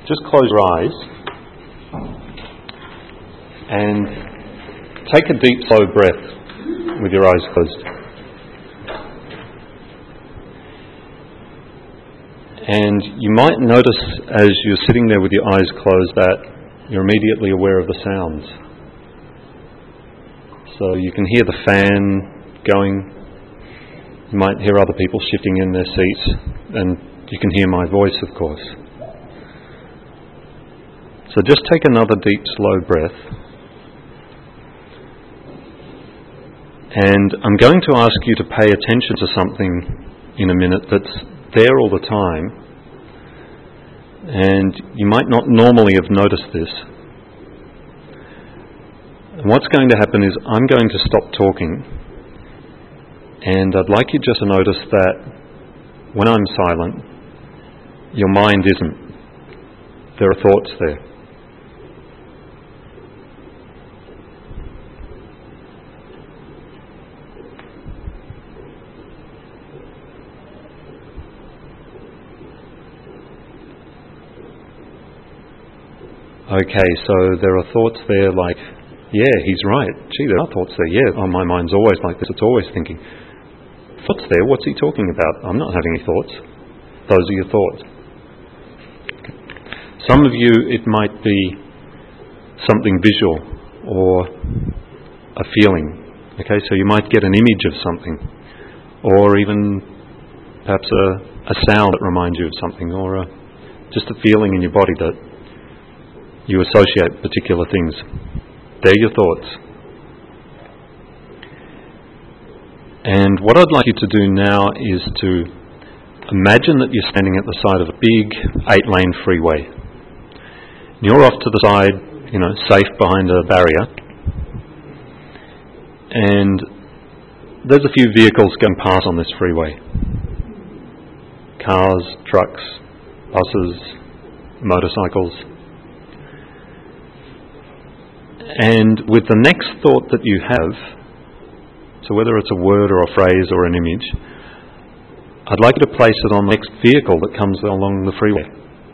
just close your eyes and take a deep, slow breath with your eyes closed. And you might notice as you're sitting there with your eyes closed that you're immediately aware of the sounds. So you can hear the fan going. You might hear other people shifting in their seats, and you can hear my voice, of course. So just take another deep, slow breath. And I'm going to ask you to pay attention to something in a minute that's there all the time. And you might not normally have noticed this. And what's going to happen is I'm going to stop talking, and I'd like you just to notice that when I'm silent, your mind isn't. There are thoughts there. Okay, so there are thoughts there like, yeah, he's right. Gee, there are thoughts there. Yeah, my mind's always like this. It's always thinking. Thoughts there? What's he talking about? I'm not having any thoughts. Those are your thoughts. Okay. Some of you, it might be something visual or a feeling. Okay, so you might get an image of something, or even perhaps a sound that reminds you of something, or just a feeling in your body that you associate particular things. They're your thoughts. And what I'd like you to do now is to imagine that you're standing at the side of a big 8-lane freeway. And you're off to the side, safe behind a barrier. And there's a few vehicles going past on this freeway. Cars, trucks, buses, motorcycles. And with the next thought that you have, so whether it's a word or a phrase or an image, I'd like you to place it on the next vehicle that comes along the freeway.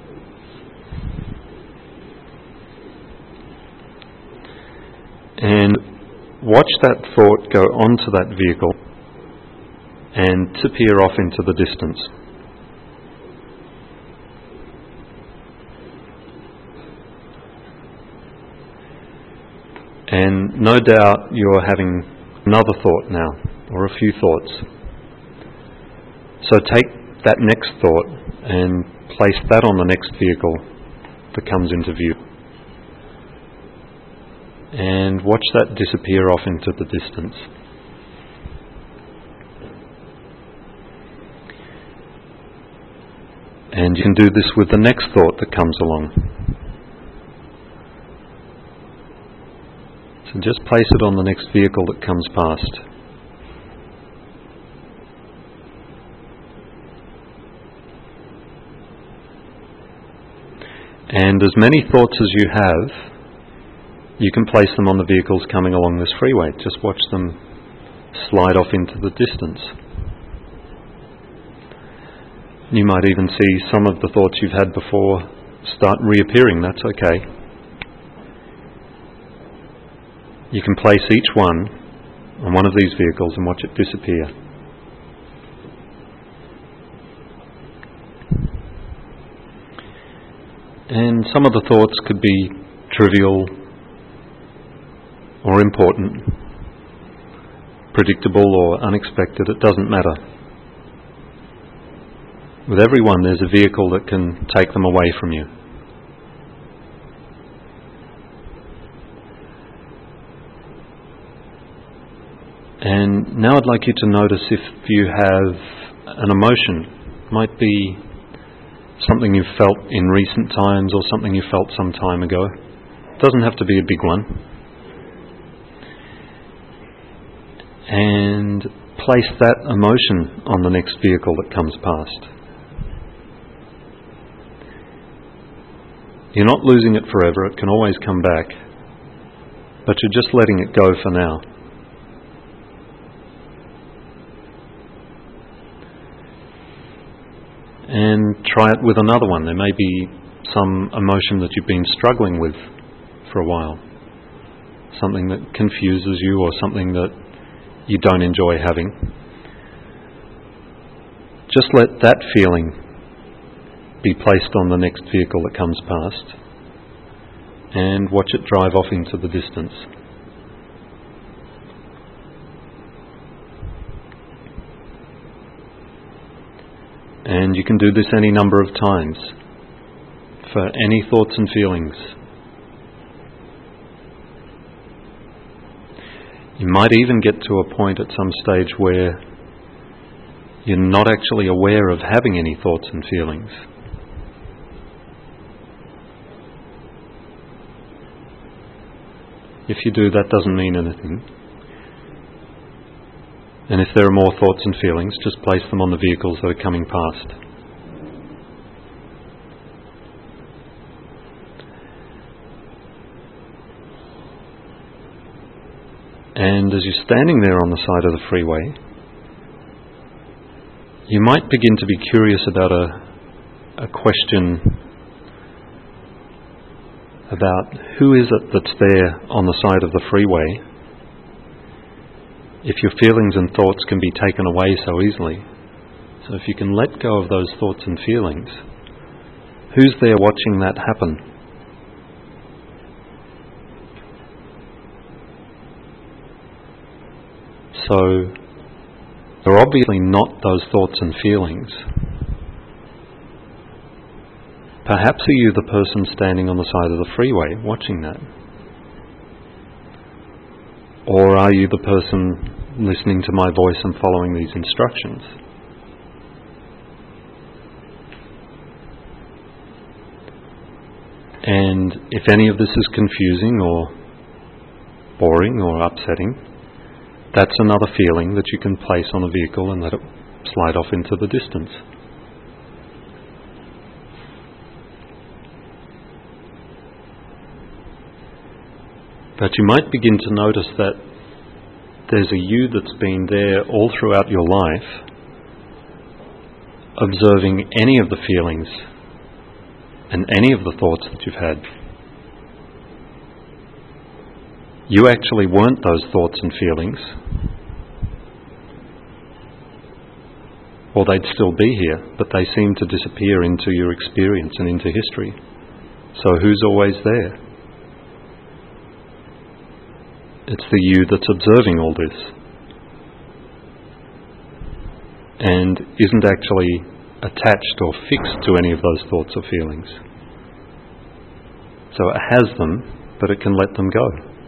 And watch that thought go onto that vehicle and disappear off into the distance. And no doubt you're having another thought now, or a few thoughts. So take that next thought and place that on the next vehicle that comes into view. And watch that disappear off into the distance. And you can do this with the next thought that comes along. And just place it on the next vehicle that comes past. And as many thoughts as you have, you can place them on the vehicles coming along this freeway. Just watch them slide off into the distance. You might even see some of the thoughts you've had before start reappearing. That's okay. You can place each one on one of these vehicles and watch it disappear. And some of the thoughts could be trivial or important, predictable or unexpected. It doesn't matter. With every one, there's a vehicle that can take them away from you. And now I'd like you to notice if you have an emotion. It might be something you've felt in recent times or something you felt some time ago. It doesn't have to be a big one. And place that emotion on the next vehicle that comes past. You're not losing it forever. It can always come back. But you're just letting it go for now. And try it with another one. There may be some emotion that you've been struggling with for a while, something that confuses you or something that you don't enjoy having. Just let that feeling be placed on the next vehicle that comes past and watch it drive off into the distance. And you can do this any number of times for any thoughts and feelings. You might even get to a point at some stage where you're not actually aware of having any thoughts and feelings. If you do, that doesn't mean anything. And if there are more thoughts and feelings, just place them on the vehicles that are coming past. And as you're standing there on the side of the freeway, you might begin to be curious about a question about who is it that's there on the side of the freeway if your feelings and thoughts can be taken away so easily. So if you can let go of those thoughts and feelings, who's there watching that happen? So they're obviously not those thoughts and feelings. Perhaps are you the person standing on the side of the freeway watching that? Or are you the person listening to my voice and following these instructions? And if any of this is confusing or boring or upsetting, that's another feeling that you can place on a vehicle and let it slide off into the distance. But you might begin to notice that there's a you that's been there all throughout your life, observing any of the feelings and any of the thoughts that you've had. You actually weren't those thoughts and feelings, or they'd still be here, but they seem to disappear into your experience and into history. So who's always there? It's the you that's observing all this and isn't actually attached or fixed to any of those thoughts or feelings. So it has them, but it can let them go.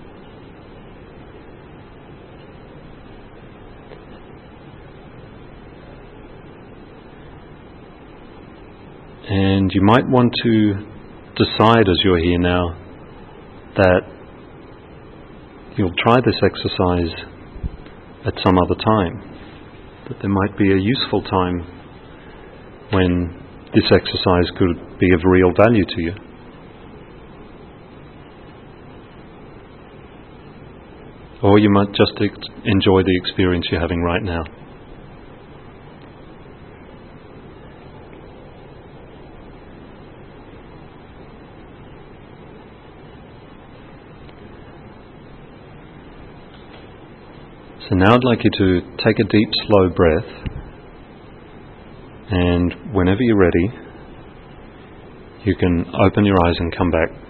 And you might want to decide as you're here now that you'll try this exercise at some other time, that there might be a useful time when this exercise could be of real value to you. Or you might just enjoy the experience you're having right now. So now I'd like you to take a deep, slow breath, and whenever you're ready, you can open your eyes and come back